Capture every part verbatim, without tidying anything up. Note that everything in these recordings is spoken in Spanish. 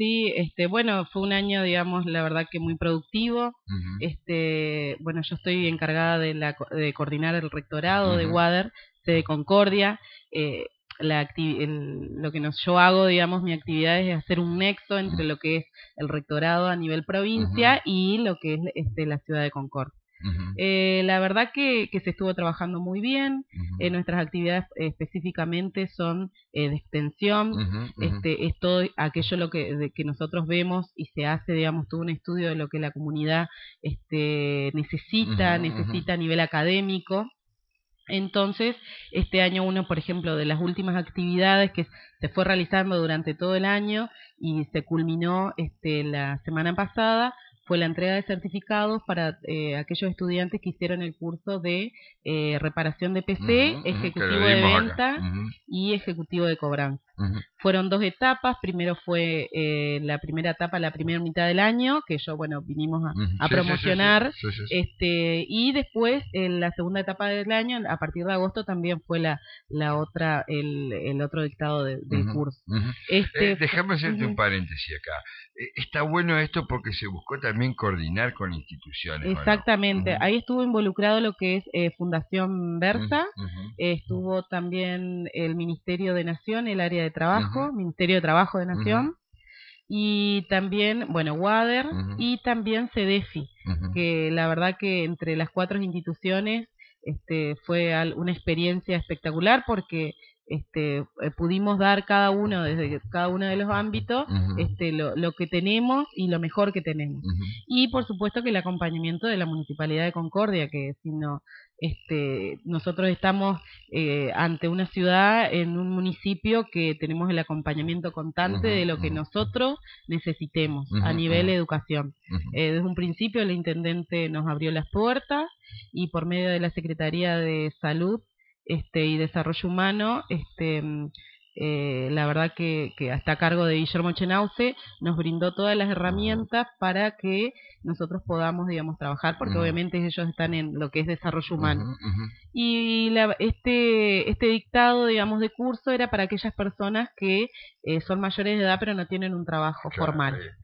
Sí, este, bueno, fue un año, digamos, la verdad que muy productivo. Uh-huh. Este, bueno, yo estoy encargada de, la, de coordinar el rectorado Uh-huh. de Wader, sede Concordia. Eh, la acti- el, lo que nos, yo hago, digamos, mi actividad es hacer un nexo entre lo que es el rectorado a nivel provincia Uh-huh. y lo que es este, la ciudad de Concordia. Uh-huh. Eh, la verdad que, que se estuvo trabajando muy bien. Uh-huh. Eh, nuestras actividades eh, específicamente son eh, de extensión. Uh-huh. Uh-huh. Este, es todo aquello lo que, de, que nosotros vemos y se hace, digamos, todo un estudio de lo que la comunidad este, necesita, Uh-huh. necesita a nivel académico. Entonces, este año uno, por ejemplo, de las últimas actividades que se fue realizando durante todo el año y se culminó este, la semana pasada, fue la entrega de certificados para eh, aquellos estudiantes que hicieron el curso de eh, reparación de P C, Uh-huh. ejecutivo de venta uh-huh. y ejecutivo de cobranza. Uh-huh. Fueron dos etapas. Primero fue eh, la primera etapa, la primera mitad del año, que yo, bueno, vinimos a, a sí, promocionar. sí, sí, sí, sí. este Y después, en la segunda etapa del año, a partir de agosto, también fue la, la otra el, el otro dictado de, del uh-huh. curso. Uh-huh. Este, eh, déjame hacerte uh-huh. un paréntesis acá. Eh, está bueno esto porque se buscó también coordinar con instituciones. Exactamente. ¿No? Uh-huh. Ahí estuvo involucrado lo que es eh, Fundación Versa. Uh-huh. eh, estuvo también el Ministerio de Nación, el área de trabajo, Uh-huh. Ministerio de Trabajo de Nación. Uh-huh. Y también, bueno, Wader uh-huh. y también CEDEFI, uh-huh. que la verdad que entre las cuatro instituciones este, fue una experiencia espectacular porque este, eh, pudimos dar cada uno, desde cada uno de los ámbitos, uh-huh. este, lo, lo que tenemos y lo mejor que tenemos. Uh-huh. Y por supuesto que el acompañamiento de la Municipalidad de Concordia, que si no, este, nosotros estamos eh, ante una ciudad, en un municipio que tenemos el acompañamiento constante uh-huh. de lo que uh-huh. nosotros necesitemos uh-huh. a nivel uh-huh. de educación. Uh-huh. Eh, desde un principio el intendente nos abrió las puertas y por medio de la Secretaría de Salud este, y Desarrollo Humano, este, eh, la verdad que, que hasta a cargo de Guillermo Chenauce nos brindó todas las herramientas para que nosotros podamos, digamos, trabajar, porque uh-huh. obviamente ellos están en lo que es desarrollo humano. Uh-huh. Uh-huh. Y la, este, este dictado, digamos, de curso era para aquellas personas que eh, son mayores de edad pero no tienen un trabajo claro, formal. Está,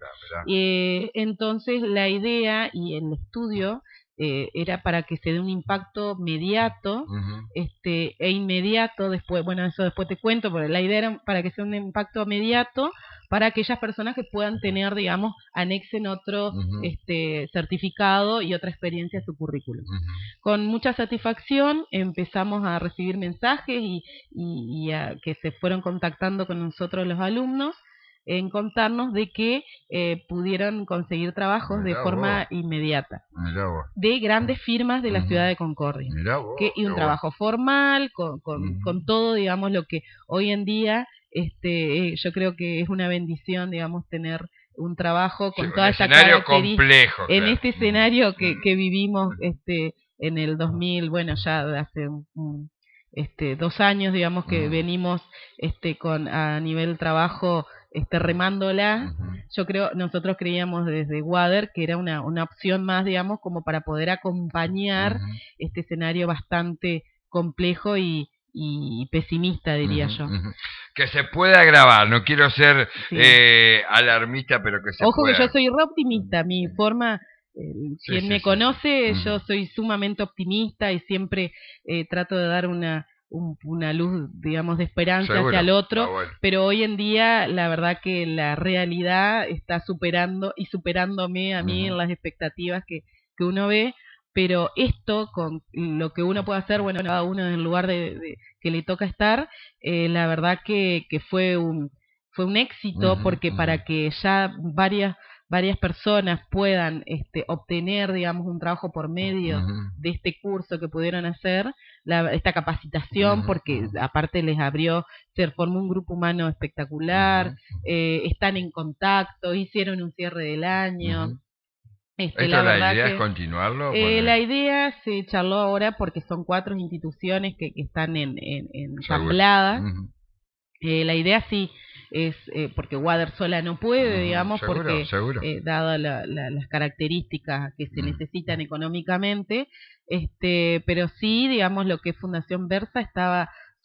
eh, entonces la idea y el estudio eh, era para que se dé un impacto mediato uh-huh. este, e inmediato después, bueno, eso después te cuento, pero la idea era para que sea un impacto mediato para aquellas personas que puedan tener, digamos, anexen otro uh-huh. este, certificado y otra experiencia a su currículum. Uh-huh. Con mucha satisfacción empezamos a recibir mensajes y, y, y a, que se fueron contactando con nosotros los alumnos en contarnos de que eh, pudieron conseguir trabajos Mirá de forma vos. inmediata. Mirá vos. De grandes firmas de la uh-huh. ciudad de Concordia. Mirá vos, que, y un trabajo vos. formal, con, con, uh-huh. con todo, digamos, lo que hoy en día este, eh, yo creo que es una bendición, digamos, tener un trabajo con sí, toda esa escenario complejo, en claro. este escenario que, que vivimos este en el dos mil, bueno, ya de hace un, un, este dos años, digamos, que uh-huh. venimos este con a nivel trabajo este remándola. Uh-huh. Yo creo, nosotros creíamos desde Wader que era una, una opción más, digamos, como para poder acompañar uh-huh. este escenario bastante complejo y y pesimista, diría uh-huh, yo. Uh-huh. Que se pueda grabar, no quiero ser sí. eh, alarmista, pero que se Ojo pueda. que yo soy re optimista, mi forma, eh, sí, quien sí, me sí, conoce, sí. yo Uh-huh. soy sumamente optimista y siempre eh, trato de dar una, un, una luz, digamos, de esperanza Seguro. hacia el otro, ah, bueno. pero hoy en día la verdad que la realidad está superando y superándome a mí uh-huh. en las expectativas que, que uno ve. Pero esto, con lo que uno puede hacer, bueno, cada uno en el lugar de, de que le toca estar, eh, la verdad que, que fue un fue un éxito, uh-huh, porque uh-huh. para que ya varias varias personas puedan este, obtener, digamos, un trabajo por medio uh-huh. de este curso que pudieron hacer, la, esta capacitación, uh-huh. porque aparte les abrió, se formó un grupo humano espectacular, uh-huh. eh, están en contacto, hicieron un cierre del año. Uh-huh. Este, ¿Esto la, la idea que, es continuarlo? Eh, la idea se charló ahora porque son cuatro instituciones que, que están en, en, ensambladas. Uh-huh. eh, la idea sí es, eh, porque Wader sola no puede, uh-huh. digamos, seguro, porque seguro. Eh, dadas la, la, las características que se uh-huh. necesitan económicamente, este, pero sí, digamos, lo que es Fundación Versa estaba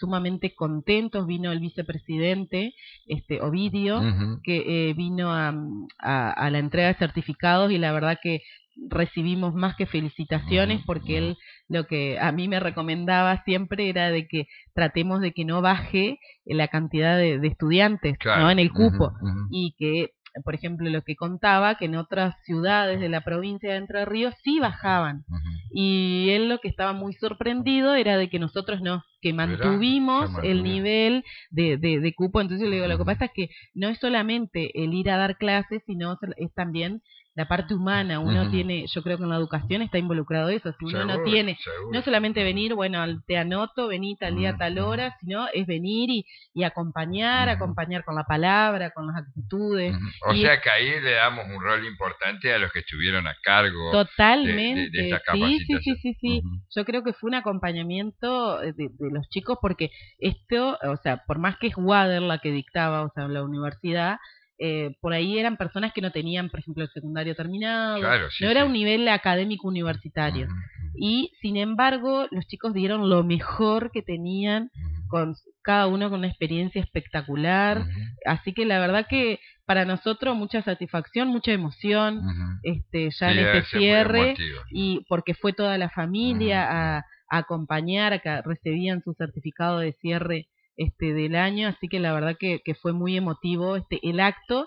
sumamente contentos. Vino el vicepresidente, este Ovidio, uh-huh. que eh, vino a, a, a la entrega de certificados, y la verdad que recibimos más que felicitaciones, porque él lo que a mí me recomendaba siempre era de que tratemos de que no baje la cantidad de, de estudiantes, claro, ¿no?, en el cupo, uh-huh, uh-huh. y que, por ejemplo, lo que contaba, que en otras ciudades de la provincia de Entre Ríos sí bajaban, uh-huh. y él lo que estaba muy sorprendido era de que nosotros no, que mantuvimos el nivel de, de, de cupo. Entonces yo le digo, lo que pasa es que no es solamente el ir a dar clases, sino es también la parte humana. Uno uh-huh. tiene, yo creo que en la educación está involucrado eso. Si uno seguro, no tiene, seguro. no solamente venir, bueno, te anoto, vení tal día, uh-huh. tal hora, sino es venir y, y acompañar, uh-huh. acompañar con la palabra, con las actitudes. Uh-huh. O y sea es, que ahí le damos un rol importante a los que estuvieron a cargo totalmente, de, de, de esta capacitación. Sí, sí, sí, sí, sí. Uh-huh. Yo creo que fue un acompañamiento de, de los chicos, porque esto, o sea, por más que es Wader la que dictaba, o sea, la universidad, Eh, por ahí eran personas que no tenían, por ejemplo, el secundario terminado, claro, sí, no era sí. un nivel académico universitario, uh-huh. y sin embargo los chicos dieron lo mejor que tenían, uh-huh. con cada uno con una experiencia espectacular, uh-huh. así que la verdad que para nosotros mucha satisfacción, mucha emoción, uh-huh. este ya sí, en este cierre, y porque fue toda la familia uh-huh. a, a acompañar, a que recibían su certificado de cierre este del año, así que la verdad que, que fue muy emotivo este el acto,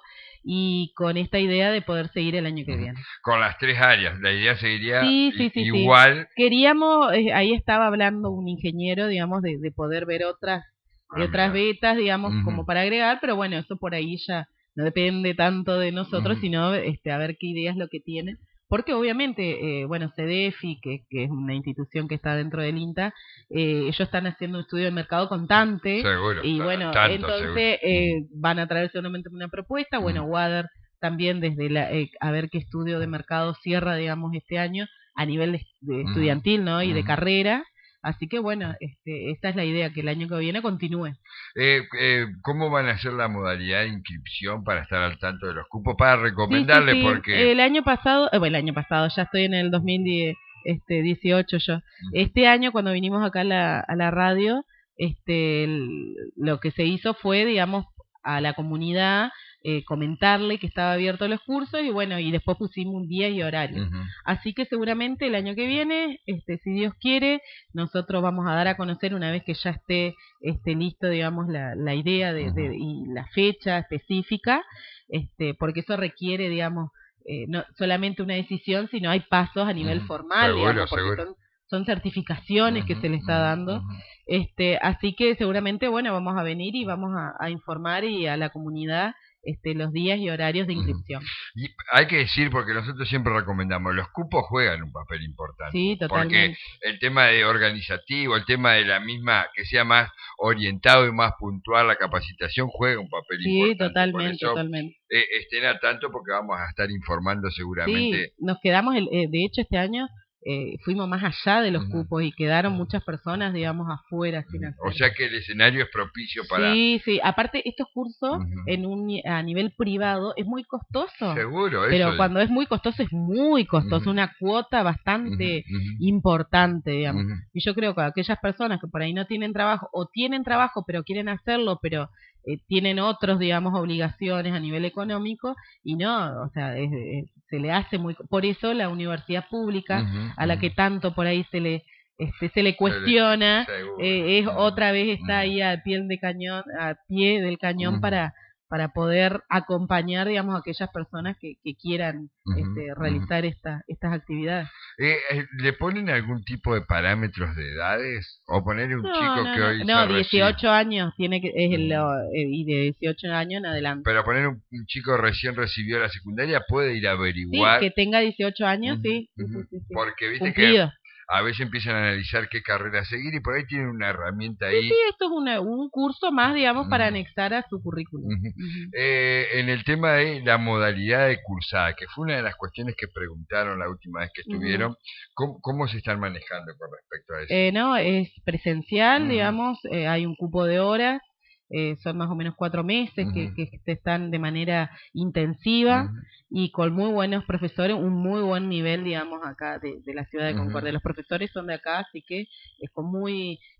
y con esta idea de poder seguir el año que viene. Con las tres áreas, la idea seguiría sí, sí, sí, igual. Sí. Queríamos, eh, ahí estaba hablando un ingeniero, digamos, de, de poder ver otras, de ah, otras betas, digamos, uh-huh. como para agregar, pero bueno, eso por ahí ya no depende tanto de nosotros, uh-huh. sino este a ver qué ideas lo que tienen. Porque obviamente, eh, bueno, CEDEFI, que, que es una institución que está dentro del INTA, eh, ellos están haciendo un estudio de mercado constante. Seguro. Y bueno, tanto, entonces eh, van a traer seguramente una propuesta. Bueno, mm. Wader también desde la, eh, a ver qué estudio de mercado cierra, digamos, este año a nivel de, de estudiantil, ¿no? Y mm. de carrera. Así que bueno, este, esta es la idea, que el año que viene continúe. Eh, eh, ¿Cómo van a ser la modalidad de inscripción para estar al tanto de los cupos? Para recomendarle, sí, sí, sí. porque... El año pasado, eh, bueno, el año pasado, ya estoy en el dos mil dieciocho yo. Uh-huh. Este año, cuando vinimos acá a la, a la radio, este, el, lo que se hizo fue, digamos, a la comunidad, eh, comentarle que estaba abierto los cursos, y bueno, y después pusimos un día y horario. Uh-huh. Así que seguramente el año que viene, este, si Dios quiere, nosotros vamos a dar a conocer, una vez que ya esté este, listo, digamos, la, la idea de, uh-huh. de, y la fecha específica, este, porque eso requiere, digamos, eh, no solamente una decisión, sino hay pasos a nivel uh-huh. formal, seguro, digamos, porque seguro. son son certificaciones uh-huh, que se le está dando, uh-huh. este, así que seguramente, bueno, vamos a venir y vamos a, a informar y a la comunidad este, los días y horarios de inscripción. Uh-huh. Y hay que decir, porque nosotros siempre recomendamos, los cupos juegan un papel importante. Sí, totalmente. Porque el tema de organizativo, el tema de la misma, que sea más orientado y más puntual la capacitación, juega un papel sí, importante. Sí, totalmente, Por eso, totalmente. Eh, estén a tanto, porque vamos a estar informando seguramente. Sí, nos quedamos, el, eh, de hecho este año, Eh, fuimos más allá de los uh-huh. cupos, y quedaron muchas personas, digamos, afuera sin hacer. O sea que el escenario es propicio para... Sí, sí, aparte estos cursos uh-huh. en un a nivel privado es muy costoso. Seguro, eso. Pero es... cuando es muy costoso, es muy costoso, uh-huh. una cuota bastante uh-huh. importante, digamos. Uh-huh. Y yo creo que aquellas personas que por ahí no tienen trabajo, o tienen trabajo pero quieren hacerlo, pero eh, tienen otros, digamos, obligaciones a nivel económico, y no, o sea, es, es, se le hace muy... Por eso la universidad pública, uh-huh, a la uh-huh. que tanto por ahí se le este se le cuestiona, eh, es uh-huh. otra vez está uh-huh. ahí a pie de cañón, a pie del cañón uh-huh. para para poder acompañar, digamos, a aquellas personas que, que quieran uh-huh. este, realizar uh-huh. esta, estas actividades. Eh, ¿Le ponen algún tipo de parámetros de edades? ¿O ponerle un no, chico no, que no, hoy no, se dieciocho recibe? años tiene que es el, eh, y de dieciocho años en adelante. Pero poner un, un chico recién recibió la secundaria puede ir a averiguar. Sí, que tenga dieciocho años, uh-huh. sí, uh-huh. sí, sí, sí. Porque viste Cumplido. que a veces empiezan a analizar qué carrera seguir, y por ahí tienen una herramienta ahí. Sí, sí, esto es una, un curso más, digamos, uh-huh. para anexar a su currículum. Uh-huh. Uh-huh. Eh, en el tema de la modalidad de cursada, que fue una de las cuestiones que preguntaron la última vez que estuvieron, uh-huh. ¿cómo, ¿cómo se están manejando con respecto a eso? Eh, no, es presencial, uh-huh. digamos, eh, hay un cupo de horas, eh, son más o menos cuatro meses uh-huh. que, que están de manera intensiva uh-huh. y con muy buenos profesores, un muy buen nivel, digamos, acá de, de la ciudad de Concordia. Uh-huh. Los profesores son de acá, así que es con muy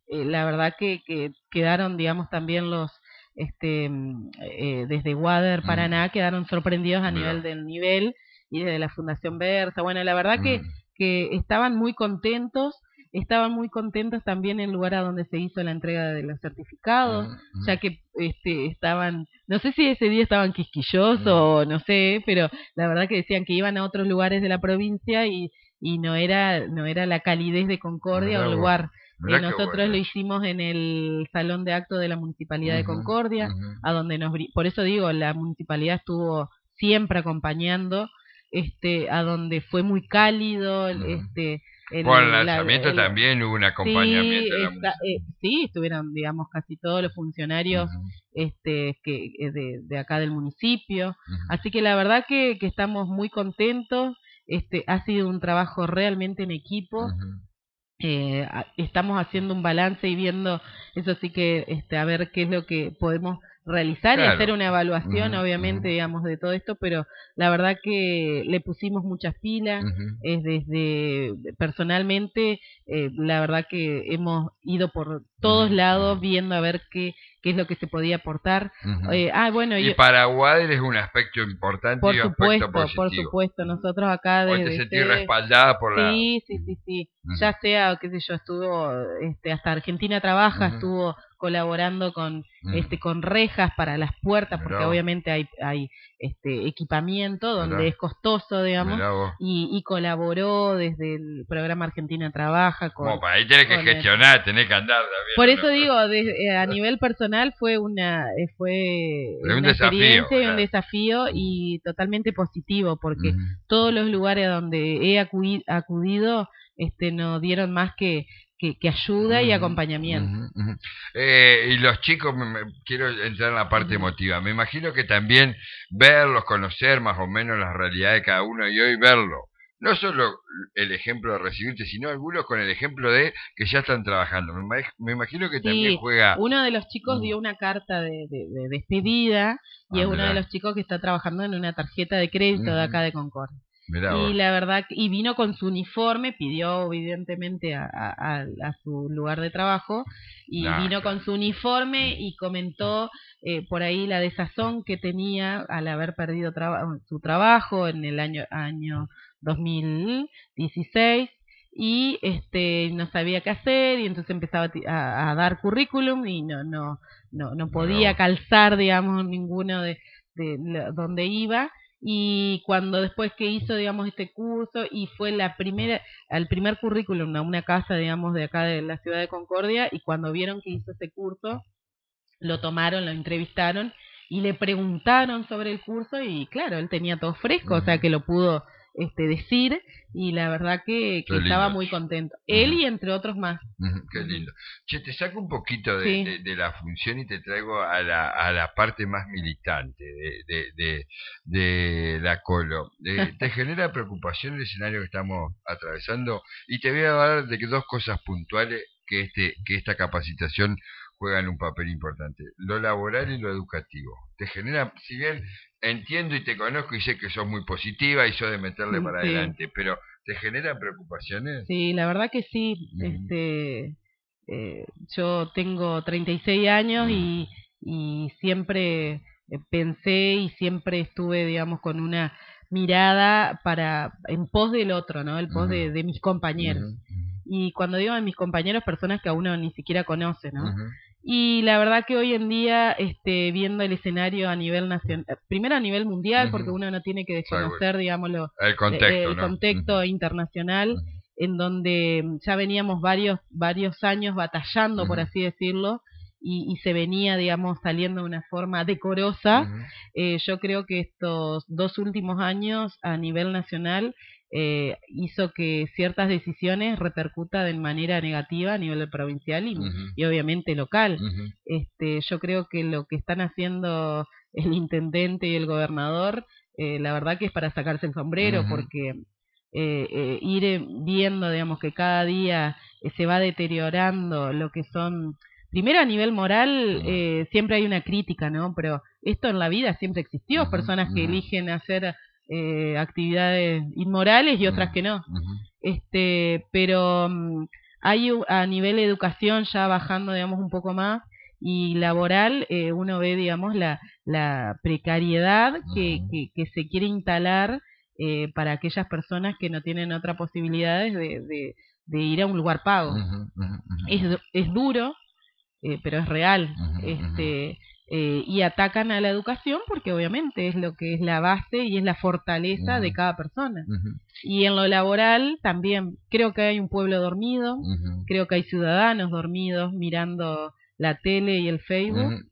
eh, la verdad que, que quedaron, digamos, también los, este, eh, desde Water Paraná, mm. quedaron sorprendidos a Mira. nivel del nivel, y desde la Fundación Versa. Bueno, la verdad mm. que, que estaban muy contentos. Estaban muy contentos también en el lugar a donde se hizo la entrega de los certificados, uh-huh. ya que este, estaban, no sé si ese día estaban quisquillosos uh-huh. o no sé, pero la verdad que decían que iban a otros lugares de la provincia y, y no era no era la calidez de Concordia o el lugar. Eh, nosotros bueno. lo hicimos en el salón de actos de la Municipalidad uh-huh. de Concordia, uh-huh. a donde nos, por eso digo, la Municipalidad estuvo siempre acompañando, este, a donde fue muy cálido, uh-huh. este El, Por el lanzamiento la, el, también hubo un acompañamiento. Sí, de está, eh, sí, estuvieron, digamos, casi todos los funcionarios uh-huh. este, que de, de acá del municipio. Uh-huh. Así que la verdad que, que estamos muy contentos. Este, ha sido un trabajo realmente en equipo. Uh-huh. Eh, estamos haciendo un balance y viendo, eso sí que, este, a ver qué es lo que podemos realizar claro. y hacer una evaluación, uh-huh, obviamente, uh-huh. digamos, de todo esto, pero la verdad que le pusimos muchas pilas, uh-huh. es desde, personalmente, eh, la verdad que hemos ido por todos uh-huh. lados viendo a ver qué, qué es lo que se podía aportar. Uh-huh. Eh, ah, bueno, y yo, para Wader es un aspecto importante por y un supuesto, aspecto positivo. Por supuesto, nosotros acá desde... te sentís respaldada por la... Sí, sí, sí, sí, uh-huh. ya sea, qué sé yo, estuvo, este, hasta Argentina Trabaja, uh-huh. estuvo colaborando con mm. este con rejas para las puertas, porque Mirá. obviamente hay hay este equipamiento donde Mirá. es costoso, digamos, y, y colaboró desde el programa Argentina Trabaja con, como para ahí tenés que gestionar, el... tenés que andar también, por eso ¿no? digo, de, a nivel personal fue una fue un una desafío, experiencia y ¿verdad? un desafío y totalmente positivo, porque mm. todos los lugares donde he acudido, acudido este nos dieron más que Que, que ayuda y acompañamiento. Uh-huh, uh-huh. Eh, y los chicos, me, me, quiero entrar en la parte uh-huh. emotiva. Me imagino que también verlos, conocer más o menos la realidad de cada uno y hoy verlo. No solo el ejemplo de recibirte, sino algunos con el ejemplo de que ya están trabajando. Me, me imagino que sí, también juega... Uno de los chicos uh-huh. dio una carta de, de, de despedida y ah, es uno mirá. de los chicos que está trabajando en una tarjeta de crédito uh-huh. de acá de Concordia. Mirá, y vos. la verdad, y vino con su uniforme, pidió evidentemente a, a, a su lugar de trabajo, y nah, vino claro. con su uniforme y comentó eh, por ahí la desazón que tenía al haber perdido traba su trabajo en el año, año dos mil dieciséis, y este no sabía qué hacer, y entonces empezaba a, a dar currículum y no no no, no podía no. calzar, digamos, ninguno de, de, de donde iba. Y cuando después que hizo, digamos, este curso, y fue la primera, al primer currículum a una casa, digamos, de acá de la ciudad de Concordia, y cuando vieron que hizo ese curso, lo tomaron, lo entrevistaron, y le preguntaron sobre el curso, y claro, él tenía todo fresco, uh-huh. o sea que lo pudo este decir, y la verdad que, que estaba muy contento. Uh-huh. Él y entre otros más. Uh-huh. Qué lindo. Che, te saco un poquito de, sí. de, de la función y te traigo a la, a la parte más militante de, de, de, de la Colo. De, ¿Te genera preocupación el escenario que estamos atravesando? Y te voy a hablar de dos cosas puntuales que, este, que esta capacitación juegan un papel importante, lo laboral y lo educativo. Te genera, si bien entiendo y te conozco y sé que sos muy positiva y sos de meterle para sí. adelante, pero ¿te genera preocupaciones? Sí, la verdad que sí. Mm. Este, eh, yo tengo treinta y seis años mm. y, y siempre pensé y siempre estuve, digamos, con una mirada para en pos del otro, ¿no? El pos mm. de, de mis compañeros. Mm. Y cuando digo de mis compañeros, personas que a uno ni siquiera conoce, ¿no? Uh-huh. Y la verdad que hoy en día, este, viendo el escenario a nivel nacional, primero a nivel mundial, uh-huh. porque uno no tiene que desconocer, digámoslo, el contexto, el ¿no? contexto uh-huh. internacional, uh-huh. en donde ya veníamos varios varios años batallando, uh-huh. por así decirlo, y, y se venía, digamos, saliendo de una forma decorosa. Uh-huh. Eh, yo creo que estos dos últimos años a nivel nacional Eh, hizo que ciertas decisiones repercutan de manera negativa a nivel provincial y, uh-huh. y obviamente local. Uh-huh. Este, yo creo que lo que están haciendo el intendente y el gobernador, eh, la verdad que es para sacarse el sombrero, uh-huh. porque eh, eh, ir viendo, digamos, que cada día eh, se va deteriorando lo que son... Primero a nivel moral, eh, siempre hay una crítica, ¿no? Pero esto en la vida siempre existió, uh-huh. personas que uh-huh. eligen hacer... Eh, actividades inmorales y otras uh-huh. que no. Uh-huh. Este, pero um, hay a nivel de educación ya bajando, digamos, un poco más, y laboral, eh, uno ve, digamos, la, la precariedad que, que, que se quiere instalar eh, para aquellas personas que no tienen otra posibilidad de, de, de ir a un lugar pago. Uh-huh, uh-huh. Es, es duro, eh, pero es real. Uh-huh, este eh, y atacan a la educación porque obviamente es lo que es la base y es la fortaleza uh-huh. de cada persona. Uh-huh. Y en lo laboral también creo que hay un pueblo dormido, uh-huh. creo que hay ciudadanos dormidos mirando la tele y el Facebook, uh-huh.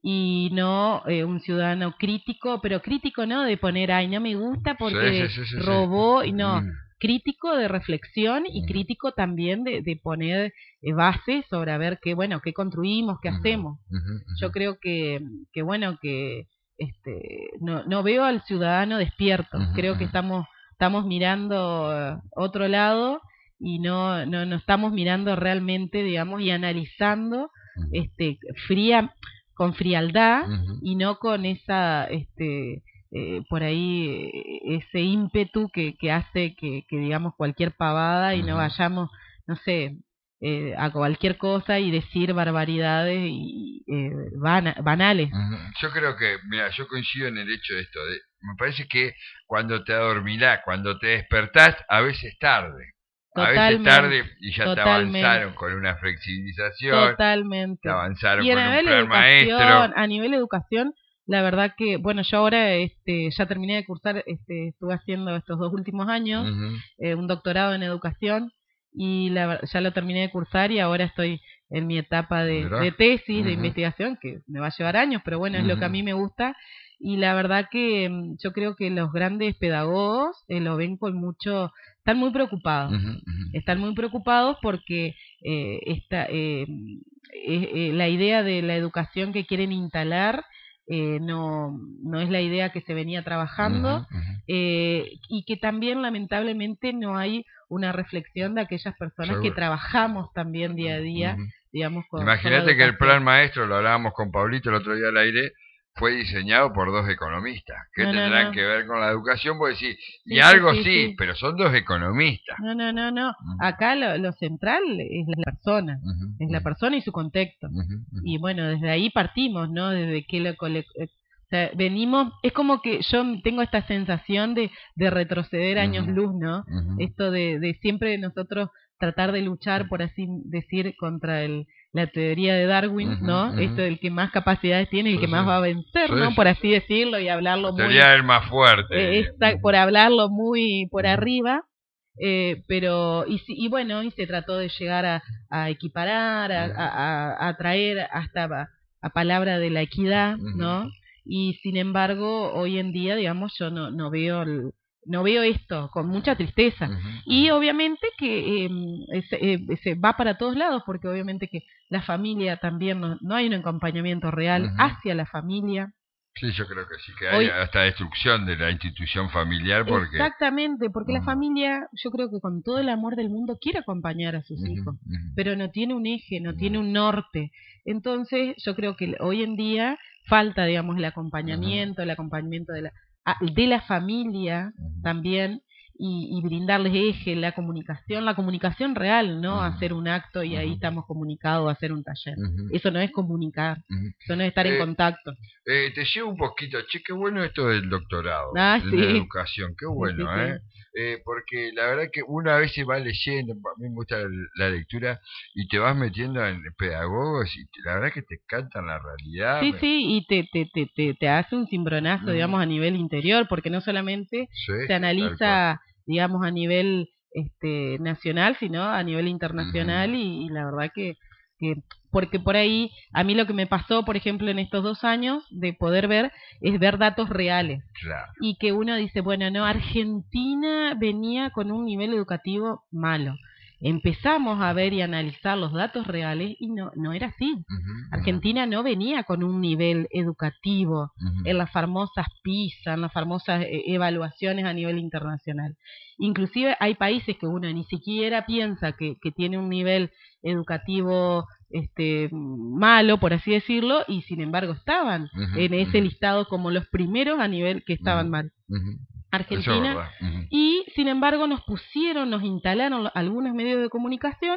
y no eh, un ciudadano crítico, pero crítico no de poner, ay, no me gusta porque sí, sí, sí, robó, sí. y no, uh-huh. crítico de reflexión y uh-huh. crítico también de, de poner eh, bases sobre a ver qué, bueno, qué construimos, qué uh-huh. hacemos. Uh-huh. Yo creo que, que bueno, que este no, no veo al ciudadano despierto, uh-huh. creo que estamos, estamos mirando otro lado y no, no, no estamos mirando realmente, digamos, y analizando este fría con frialdad uh-huh. y no con esa este eh, por ahí ese ímpetu que, que hace que, que digamos cualquier pavada y uh-huh. no vayamos, no sé, eh, a cualquier cosa y decir barbaridades y eh, van, banales. Uh-huh. Yo creo que, mira, yo coincido en el hecho de esto, de, me parece que cuando te adormilás, cuando te despertás, a veces tarde. Totalmente, a veces tarde y ya totalmente. Te avanzaron con una flexibilización, totalmente. Te avanzaron y con un plan maestro. A nivel de educación, la verdad que, bueno, yo ahora este, ya terminé de cursar, este, estuve haciendo estos dos últimos años uh-huh. eh, un doctorado en educación y la, ya lo terminé de cursar y ahora estoy en mi etapa de, de tesis, uh-huh. de investigación, que me va a llevar años, pero bueno, es uh-huh. lo que a mí me gusta. Y la verdad que yo creo que los grandes pedagogos eh, lo ven con mucho, están muy preocupados, uh-huh, uh-huh. están muy preocupados porque eh, esta, eh, eh, eh, la idea de la educación que quieren instalar eh, no, no es la idea que se venía trabajando uh-huh, uh-huh. Eh, y que también lamentablemente no hay una reflexión de aquellas personas Seguro. Que trabajamos también día a día, uh-huh. digamos. Con, Imagínate con que el plan maestro, lo hablábamos con Pablito el otro día al aire, fue diseñado por dos economistas. ¿Qué no, tendrán no, no. que ver con la educación? Vos decís, y sí, algo sí, sí, sí, pero son dos economistas. No, no, no, no. Uh-huh. Acá lo, lo central es la persona, uh-huh. es la persona y su contexto. Uh-huh. Uh-huh. Y bueno, desde ahí partimos, ¿no? Desde que lo cole... o sea, venimos, es como que yo tengo esta sensación de, de retroceder uh-huh. años luz, ¿no? Uh-huh. Esto de, de siempre nosotros tratar de luchar, por así decir, contra el la teoría de Darwin, uh-huh, ¿no? Uh-huh. Esto del que más capacidades tiene y el sí, que más sí. va a vencer, sí, ¿no? Sí. Por así decirlo y hablarlo la muy... Teoría del más fuerte. Eh, está, por hablarlo muy por uh-huh. arriba, eh, pero... Y, y bueno, y se trató de llegar a, a equiparar, a, uh-huh. a, a, a traer hasta a, a palabra de la equidad, uh-huh. ¿no? Y sin embargo, hoy en día, digamos, yo no, no veo... El, no veo esto con mucha tristeza uh-huh. y obviamente que eh, se, eh, se va para todos lados porque obviamente que la familia también no, no hay un acompañamiento real uh-huh. hacia la familia. Sí, yo creo que sí, que hay Hoy, hasta destrucción de la institución familiar porque... Exactamente, porque uh-huh. la familia, yo creo que con todo el amor del mundo quiere acompañar a sus uh-huh. hijos, uh-huh. pero no tiene un eje, no uh-huh. tiene un norte. Entonces yo creo que hoy en día falta, digamos, el acompañamiento, uh-huh. el acompañamiento de la de la familia uh-huh. también y, y brindarles eje, la comunicación, la comunicación real, no uh-huh. hacer un acto y uh-huh. ahí estamos comunicados a hacer un taller. Uh-huh. Eso no es comunicar, uh-huh. eso no es estar eh, en contacto. Eh, te llevo un poquito, che, qué bueno esto del doctorado, ah, de sí. la educación, qué bueno, sí, sí, ¿eh? Sí. Eh, porque la verdad que una vez se va leyendo, a mí me gusta la, la lectura, y te vas metiendo en pedagogos y te, la verdad que te cantan la realidad. Sí, me... sí, y te, te, te, te, te hace un cimbronazo, mm. digamos, a nivel interior, porque no solamente sí, se analiza, digamos, a nivel este nacional, sino a nivel internacional, uh-huh. y, y la verdad que, que porque por ahí, a mí lo que me pasó, por ejemplo, en estos dos años, de poder ver, es ver datos reales. Claro. Y que uno dice, bueno, no, Argentina venía con un nivel educativo malo. Empezamos a ver y analizar los datos reales y no, no era así. Uh-huh, Argentina uh-huh. no venía con un nivel educativo uh-huh. en las famosas PISA, en las famosas eh, evaluaciones a nivel internacional. Inclusive hay países que uno ni siquiera piensa que, que tiene un nivel educativo este malo, por así decirlo, y sin embargo estaban uh-huh, en ese uh-huh. listado como los primeros a nivel que estaban uh-huh, mal. Uh-huh. Argentina, uh-huh. y sin embargo nos pusieron, nos instalaron algunos medios de comunicación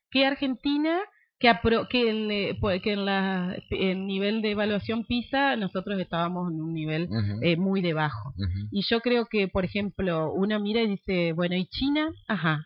que Argentina, que, apro que, en, que en la en nivel de evaluación PISA nosotros estábamos en un nivel uh-huh. eh, muy debajo. Uh-huh. Y yo creo que, por ejemplo, uno mira y dice, bueno, ¿y China? Ajá.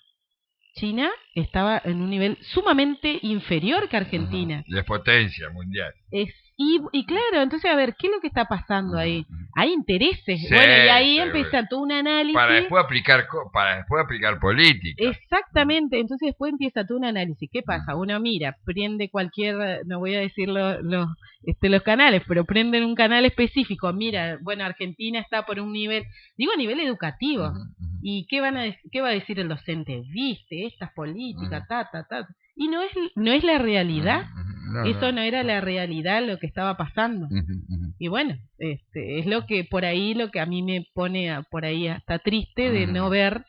China estaba en un nivel sumamente inferior que Argentina. Uh-huh. De potencia mundial. Es, y, y claro, entonces, a ver, ¿qué es lo que está pasando uh-huh. ahí? Hay intereses. Sí, bueno, y ahí sí, empieza todo un análisis. Para después aplicar, para después aplicar política. Exactamente, entonces después empieza todo un análisis. ¿Qué pasa? Uno mira, prende cualquier, no voy a decir los, los, este, los canales, pero prenden un canal específico. Mira, bueno, Argentina está por un nivel, digo a nivel educativo. Uh-huh. ¿Y qué van a qué va a decir el docente? Viste, estas políticas, uh-huh. ta, ta, ta. Y no es, no es la realidad. Uh-huh. No, Eso no. no era la realidad lo que estaba pasando. Uh-huh. Uh-huh. Y bueno, este, es lo que por ahí, lo que a mí me pone a, por ahí hasta triste de uh-huh. no ver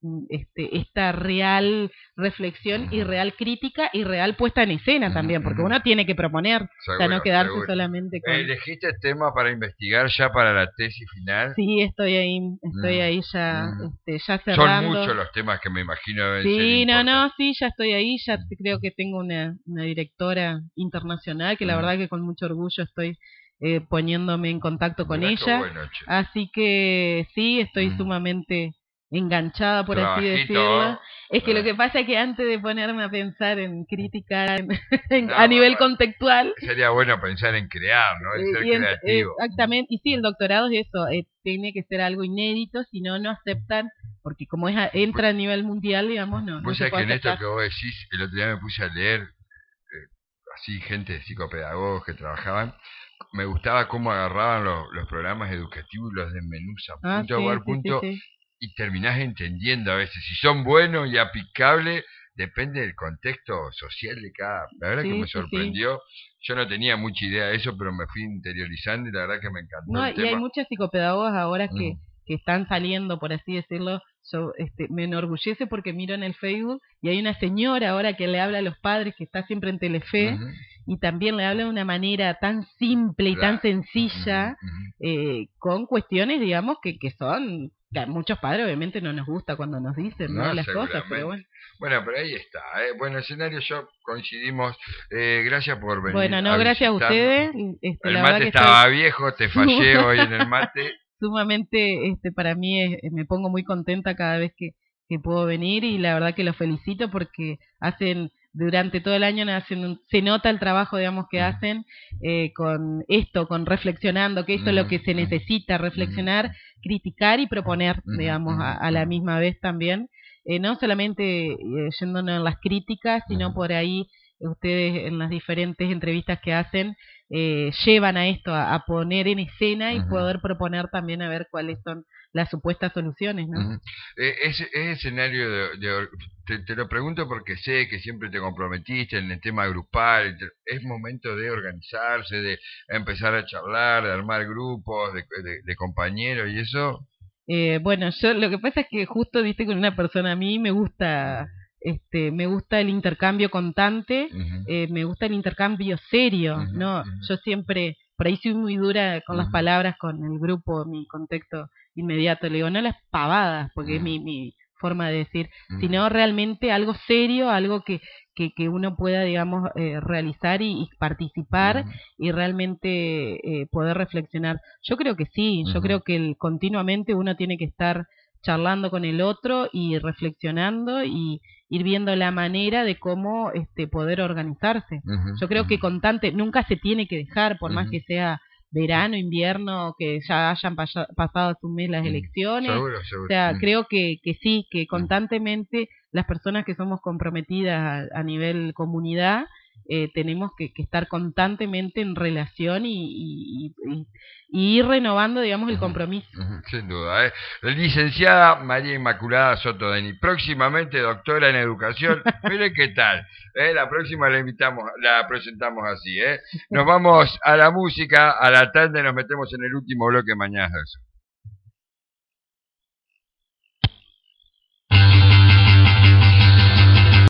este, esta real reflexión uh-huh. y real crítica y real puesta en escena uh-huh. también, porque uno tiene que proponer, seguro, o sea, no quedarse seguro. solamente con... ¿Elegiste el tema para investigar ya para la tesis final? Sí, estoy ahí, estoy uh-huh. ahí ya, uh-huh. este, ya cerrando. Son muchos los temas que me imagino deben Sí, ser no, no, sí, ya estoy ahí, ya creo que tengo una, una directora internacional que uh-huh. la verdad que con mucho orgullo estoy eh, poniéndome en contacto con ella, bueno, así que sí, estoy uh-huh. sumamente enganchada, por Trabajito. así decirlo. Es que ah. lo que pasa es que antes de ponerme a pensar en criticar en, en, no, a nivel no, contextual, sería bueno pensar en crear, ¿no? En ser y en, creativo. Exactamente, y sí, el doctorado es eso, eh, tiene que ser algo inédito, si no, no aceptan, porque como es a, entra a nivel mundial, digamos, no. Vos no sabés que en esto que vos decís, el otro día me puse a leer, eh, así, gente de psicopedagogos que trabajaban, me gustaba cómo agarraban los, los programas educativos y los desmenuzan, ah, punto sí, a sí, punto, sí, sí. y terminás entendiendo a veces si son buenos y aplicables, depende del contexto social de cada. La verdad sí, que me sorprendió, sí, sí. Yo no tenía mucha idea de eso, pero me fui interiorizando y la verdad que me encantó no, el y tema. Hay muchos psicopedagogos ahora que, mm. que están saliendo, por así decirlo. Yo, este, me enorgullece porque miro en el Facebook y hay una señora ahora que le habla a los padres, que está siempre en Telefe, uh-huh. y también le habla de una manera tan simple y claro. tan sencilla, uh-huh. Uh-huh. Eh, con cuestiones, digamos, que, que son... A muchos padres obviamente no nos gusta cuando nos dicen no, ¿no? las cosas, pero bueno. Bueno, pero ahí está. ¿eh? Bueno, escenario, yo coincidimos. Eh, gracias por venir. Bueno, no, a gracias visitarnos. a ustedes. Este, el la mate que estaba estoy... viejo, te fallé hoy en el mate. Sumamente, este, para mí es, me pongo muy contenta cada vez que, que puedo venir y la verdad que los felicito porque hacen... Durante todo el año hacen un, se nota el trabajo, digamos, que hacen eh, con esto, con reflexionando, que esto es lo que se necesita, reflexionar, criticar y proponer, digamos, a, a la misma vez también. Eh, no solamente eh, yéndonos en las críticas, sino por ahí ustedes en las diferentes entrevistas que hacen eh, llevan a esto, a, a poner en escena y poder proponer también a ver cuáles son las supuestas soluciones, ¿no? Uh-huh. eh, ese, ese escenario de, de te, te lo pregunto porque sé que siempre te comprometiste en el tema grupal, es momento de organizarse, de empezar a charlar, de armar grupos de, de, de compañeros y eso. Eh, bueno, yo lo que pasa es que justo viste con una persona, a mí me gusta este me gusta el intercambio constante, uh-huh. eh, me gusta el intercambio serio, uh-huh. no, uh-huh. yo siempre por ahí soy muy dura con uh-huh. las palabras, con el grupo, mi contexto inmediato, le digo, no las pavadas, porque uh-huh. es mi, mi forma de decir, uh-huh. sino realmente algo serio, algo que, que, que uno pueda, digamos, eh, realizar y, y participar uh-huh. y realmente eh, poder reflexionar. Yo creo que sí, uh-huh. yo creo que el, continuamente uno tiene que estar charlando con el otro y reflexionando y ir viendo la manera de cómo este poder organizarse. Uh-huh. Yo creo uh-huh. que constante, nunca se tiene que dejar, por uh-huh. más que sea verano, invierno, que ya hayan pasa, pasado hace un mes las elecciones. Seguro, seguro. O sea, mm. creo que, que sí, que constantemente las personas que somos comprometidas a, a nivel comunidad eh, tenemos que, que estar constantemente en relación y, y, y, y ir renovando, digamos, el compromiso. Uh-huh, sin duda. ¿eh? Licenciada María Inmaculada Soto Deni, próximamente doctora en educación. Mire qué tal. ¿eh? La próxima la invitamos, la presentamos así. ¿eh? Nos vamos a la música, a la tarde nos metemos en el último bloque Mañana.